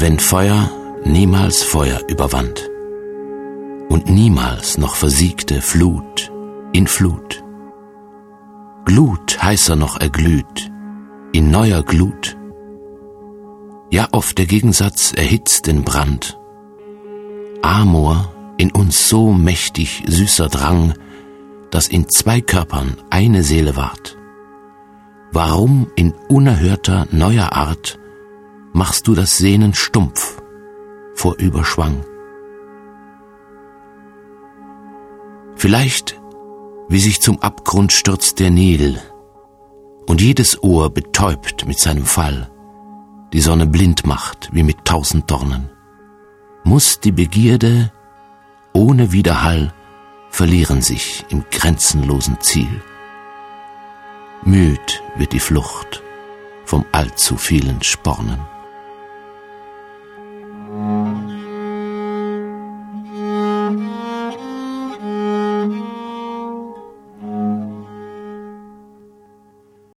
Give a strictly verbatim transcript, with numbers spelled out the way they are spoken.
Wenn Feuer niemals Feuer überwand und niemals noch versiegte Flut in Flut, Glut heißer noch erglüht in neuer Glut, ja oft der Gegensatz erhitzt den Brand, Amor in uns so mächtig süßer Drang, dass in zwei Körpern eine Seele ward. Warum in unerhörter neuer Art machst du das Sehnen stumpf vor Überschwang? Vielleicht, wie sich zum Abgrund stürzt der Nil und jedes Ohr betäubt mit seinem Fall, die Sonne blind macht wie mit tausend Dornen, muss die Begierde ohne Widerhall verlieren sich im grenzenlosen Ziel. Müd wird die Flucht vom allzu vielen Spornen.